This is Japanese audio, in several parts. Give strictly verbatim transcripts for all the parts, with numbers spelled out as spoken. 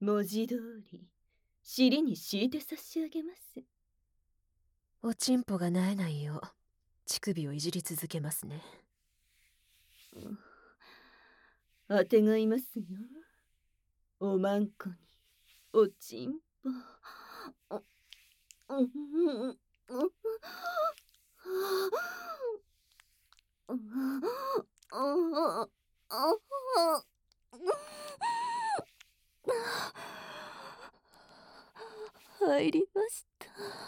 文字通り尻に敷いて差し上げます。 おちんぽがなえないよう乳首をいじり続けますね。 あてがいますよ。おまんこにおちんぽ。入りました。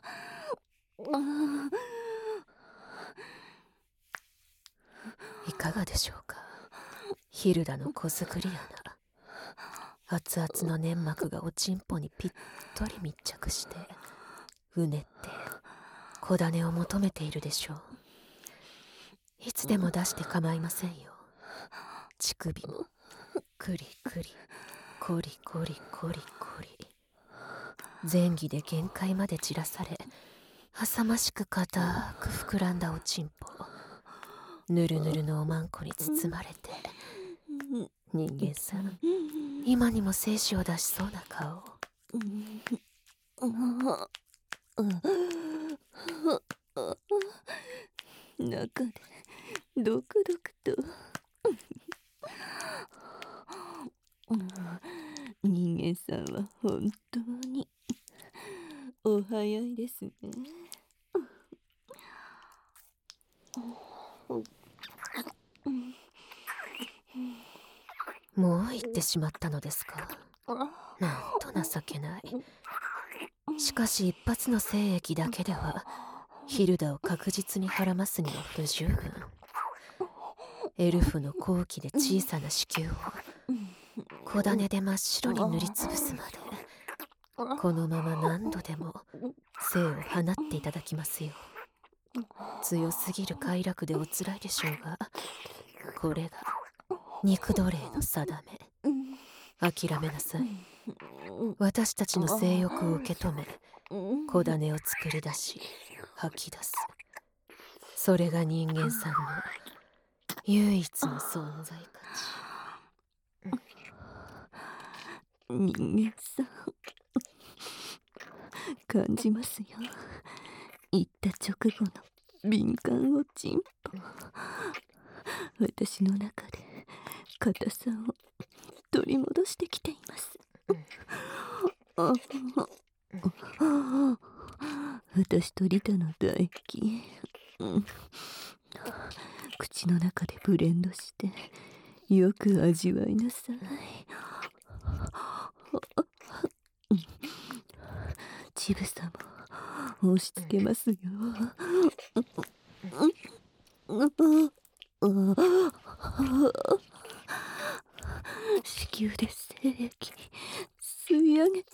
いかがでしょうか、ヒルダの子作り穴。熱々の粘膜がおちんぽにぴったり密着してうねって小種を求めているでしょう。いつでも出して構いませんよ。乳首もクリクリコリコリコリコリ、前儀で限界まで散らされ、浅ましく固く膨らんだおちんぽ、ぬるぬるのおまんこに包まれて、人間さん今にも精子を出しそうな顔。 中でドクドクと人間さんは本当にお早いですね。 もう行ってしまったのですか。なんと情けない。しかし一発の精液だけではヒルダを確実に孕ますには不十分。エルフの高貴で小さな子宮を小種で真っ白に塗りつぶすまで、このまま何度でも精を放っていただきますよ。強すぎる快楽でおつらいでしょうが、これが肉奴隷の定め。諦めなさい。私たちの性欲を受け止め、小種を作り出し吐き出す。それが人間さんの唯一の存在価値。 人間さん感じますよ。言った直後の敏感おちんぽ。私の中で硬さを取り戻してきています。私とリタの唾液、口の中でブレンドしてよく味わいなさい。乳房も押し付けますよ。子宮で精液吸い上げて、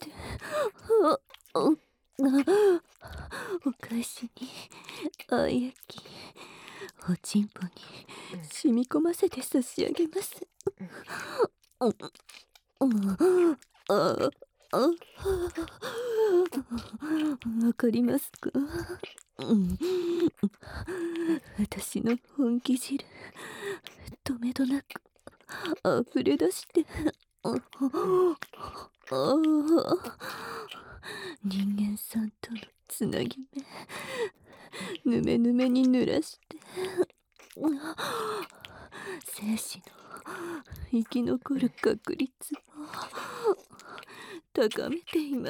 お返しに愛液おちんぽに染み込ませて差し上げます。わかりますか？私の本気汁とめどなく溢れ出して、人間さんとのつなぎ目ぬめぬめに濡らして精子の生き残る確率を高めています。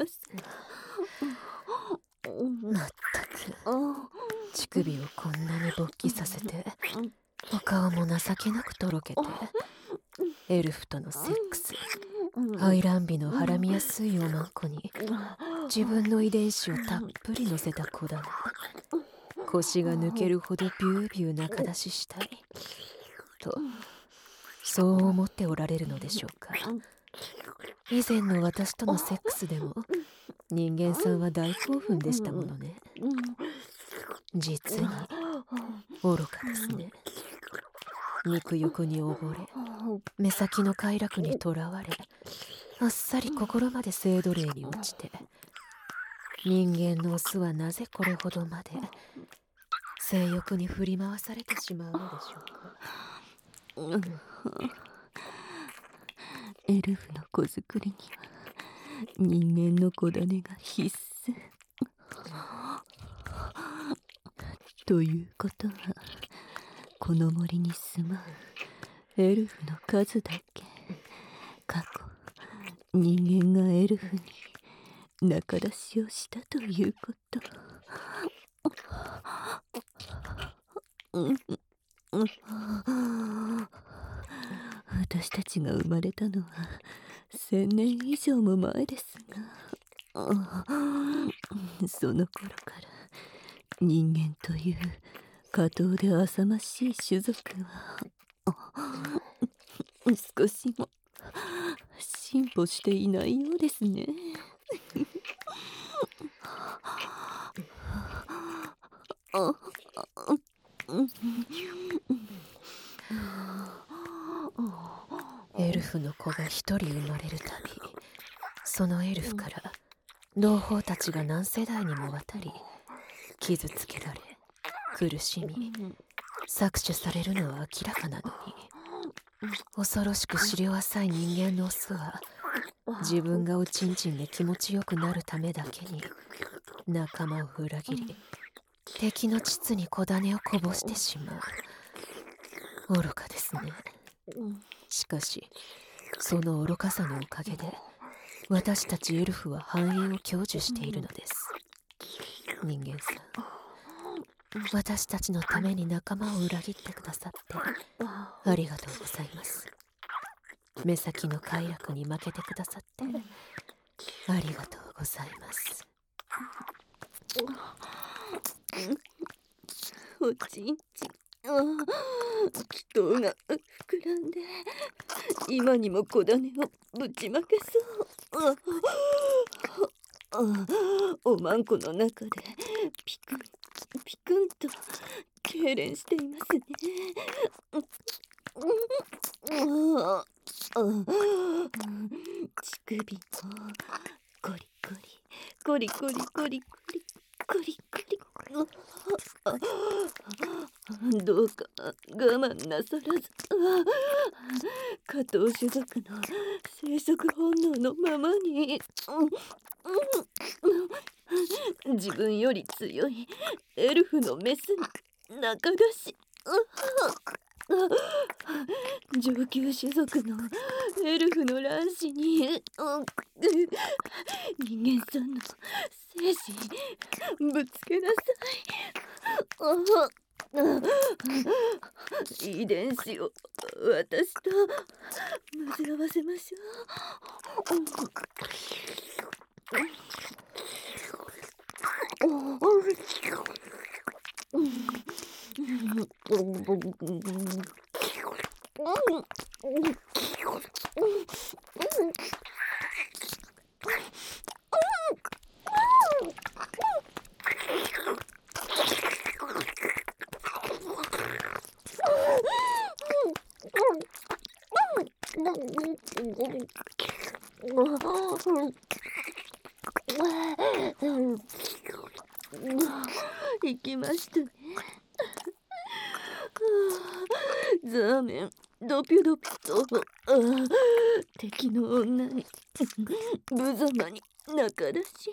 まったく乳首をこんなに勃起させて、お顔も情けなくとろけて、エルフとのセックス、排卵日のはらみやすいおまんこに自分の遺伝子をたっぷり乗せた子だね。腰が抜けるほどビュービュー中出ししたいと、そう思っておられるのでしょうか。以前の私とのセックスでも人間さんは大興奮でしたものね。実に愚かですね。肉欲に溺れ、目先の快楽にとらわれ、あっさり心まで性奴隷に落ちて、人間のオスはなぜこれほどまで性欲に振り回されてしまうのでしょうか。 エルフの子作りには人間の子種が必須ということは、この森に住まうエルフの数だけ過去人間がエルフに仲出しをしたということ。私たちが生まれたのは千年以上も前ですが、その頃から人間という下等で浅ましい種族は少しも進歩していないようですね。 エルフの子が一人生まれるたび、そのエルフから同胞たちが何世代にもわたり傷つけられ苦しみ搾取されるのは明らかなのに、恐ろしく思慮浅い人間のオスは自分がおちんちんで気持ちよくなるためだけに仲間を裏切り、敵の膣に子種をこぼしてしまう。愚かですね。しかしその愚かさのおかげで私たちエルフは繁栄を享受しているのです。人間さん、私たちのために仲間を裏切ってくださってありがとうございます。目先の快楽に負けてくださってありがとうございます。 おちんちん、気筒が膨らんで今にも子種をぶちまけそう。おまんこの中でピクンピクンと痙攣していますね。乳首もコリコリコリコリコリコリコリコリ、どうか我慢なさらず、下等種族の生殖本能のままに自分より強いエルフのメスに仲出し、上級種族のエルフの卵子に人間さんの精子ぶつけなさい。遺伝子を私と混ぜ合わせましょう。行きましたね。ザーメンドピュドピと敵の女に無様に仲出し、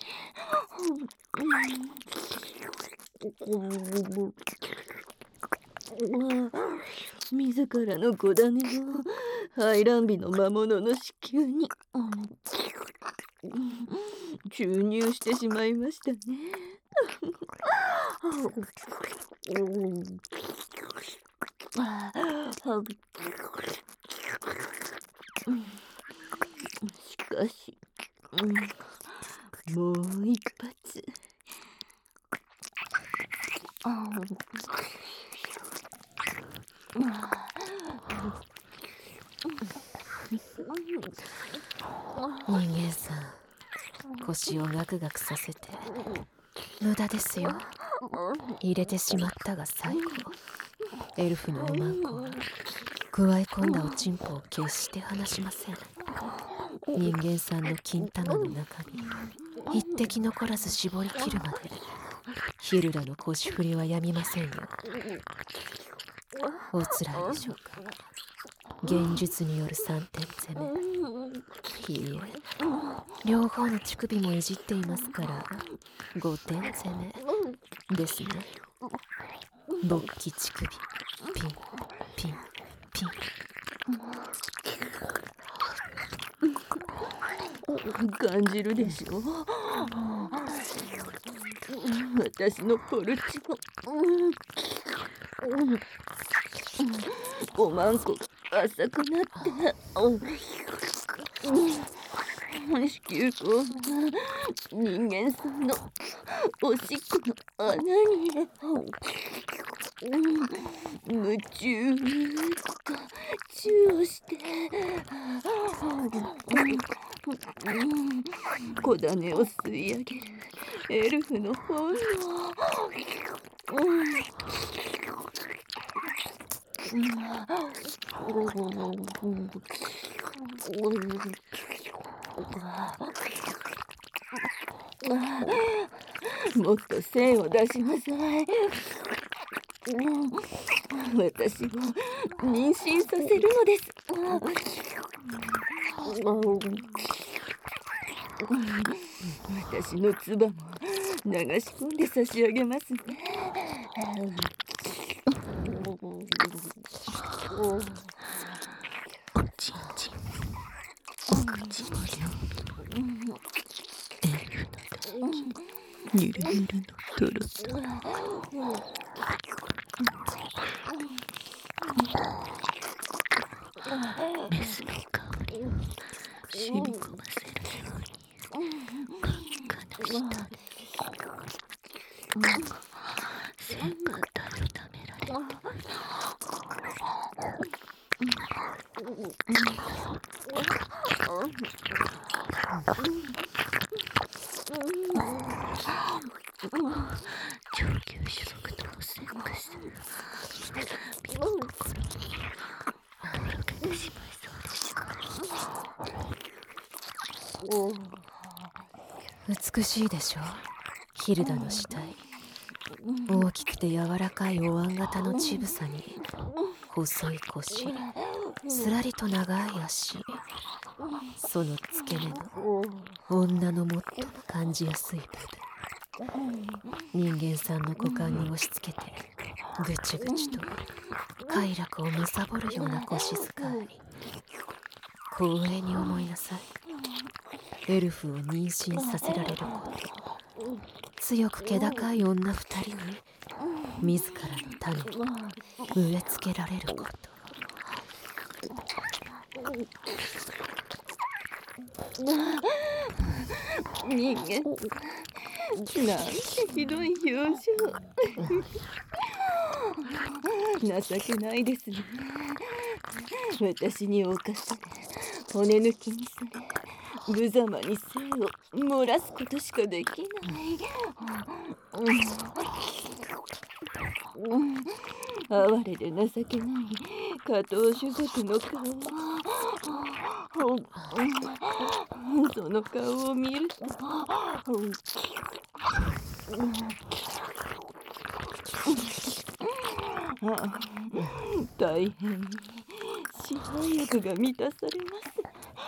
自らの子種を排卵日の魔物の子宮に注入してしまいましたね。しかし、もう一発。 人間さん、腰をガクガクさせて無駄ですよ。入れてしまったが最後、エルフのおまんこは加え込んだおちんぽを決して離しません。人間さんの金玉の中身一滴残らず絞り切るまでヒルラの腰振りはやみませんよ。おつらいでしょうか。現実による三点攻め。いいえ、 両方の乳首もいじっていますからごてん攻めですね。勃起乳首ピンピンピン。 感じるでしょ。私のポルチもおまんこが浅くなって子宮口が人間さんのおしっこの穴に夢中とチューをして小種を吸い上げるエルフの本能。もっと精を出しなさい。私を妊娠させるのです。私の唾も流し込んで差し上げますね。おちんちん、お口の量、エルフの唾液、ゆるゆるのトロトロ。メスの香りを染み込ませるように真っ赤な舌で線がたよためられて上級種族とのセックス、身も心もとろけてしまいそうです。 美しいでしょヒルダの死体。大きくて柔らかいお椀型の乳房に細い腰、すらりと長い足、その付け根の女の最も感じやすい部分、人間さんの股間に押し付けてぐちぐちと快楽を貪るような腰遣い。光栄に思いなさい。エルフを妊娠させられること、強く気高い女二人に自らの種を植え付けられること。 人間なんてひどい表情。情けないですね。私に侵され骨抜きにされ無様に精を漏らすことしかできない。哀れで情けない下等種族の顔。その顔を見ると大変に支配欲が満たされます。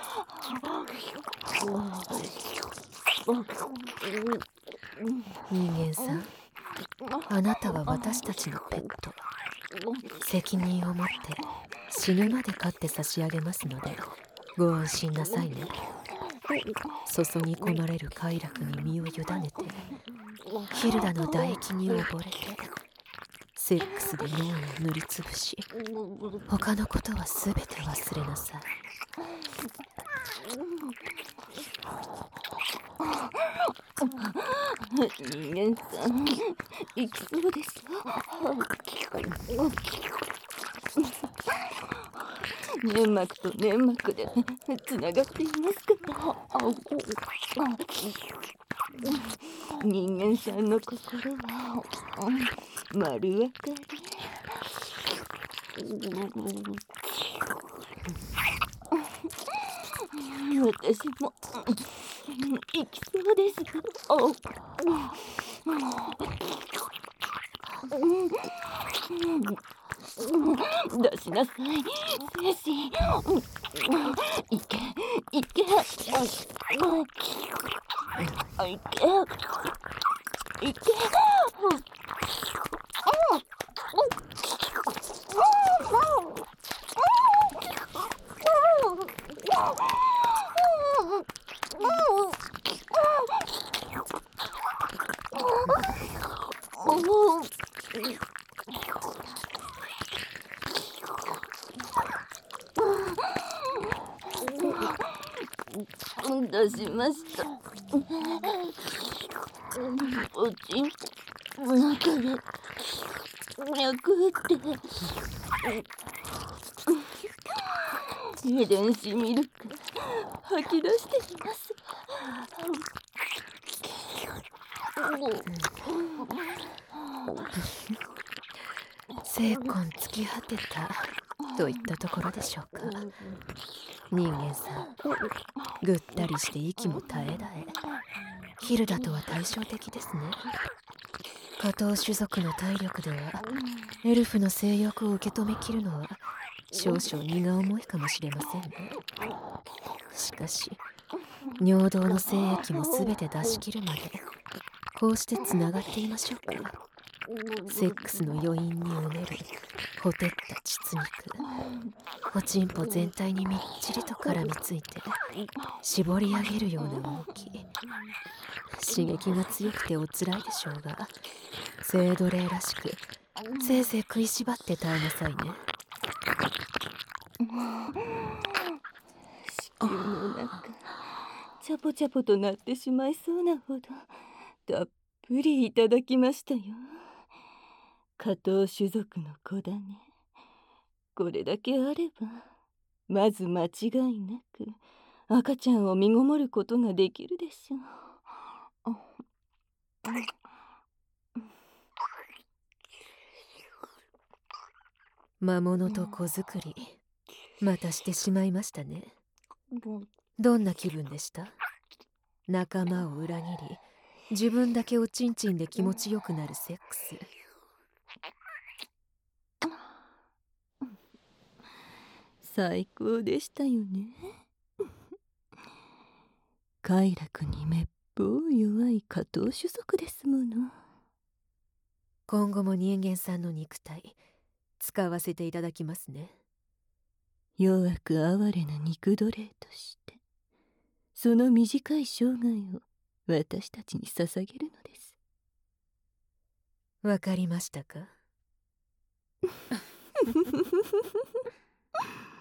人間さん、あなたは私たちのペット。責任を持って死ぬまで飼って差し上げますのでご安心なさいね。注ぎ込まれる快楽に身を委ねてヒルダの唾液に溺れてセックスで脳を塗りつぶし、他のことはすべて忘れなさい。 人間さん、生きそうですよ。粘膜と粘膜でつながっていますから。人間さんの心は丸分かり。私も生きそうです。 出しなさい、精子。いけ、いけ。いけ。いけ。出しました。おちんぽの中で脈打って遺伝子ミルク吐き出しています。 精魂尽き果てたといったところでしょうか。人間さん、ぐったりして息も絶え絶え。ヒルダとは対照的ですね。下等種族の体力ではエルフの性欲を受け止めきるのは少々荷が重いかもしれませんね。しかし尿道の精液も全て出し切るまでこうしてつながっていましょうか。セックスの余韻にうねるほてった膣肉、おちんぽ全体にみっちりと絡みついて絞り上げるような動き。刺激が強くておつらいでしょうが、性奴隷らしくせいぜい食いしばって耐えなさいね。 子宮の中チャポチャポとなってしまいそうなほどたっぷりいただきましたよ。下等種族の子だね。これだけあればまず間違いなく赤ちゃんを身ごもることができるでしょう。 魔物と子作りまたしてしまいましたね。どんな気分でした？仲間を裏切り自分だけおちんちんで気持ちよくなるセックス。 最高でしたよね。快楽にめっぽう弱い下等種族ですもの。 今後も人間さんの肉体使わせていただきますね。 弱く哀れな肉奴隷としてその短い生涯を私たちに捧げるのです。 わかりましたか？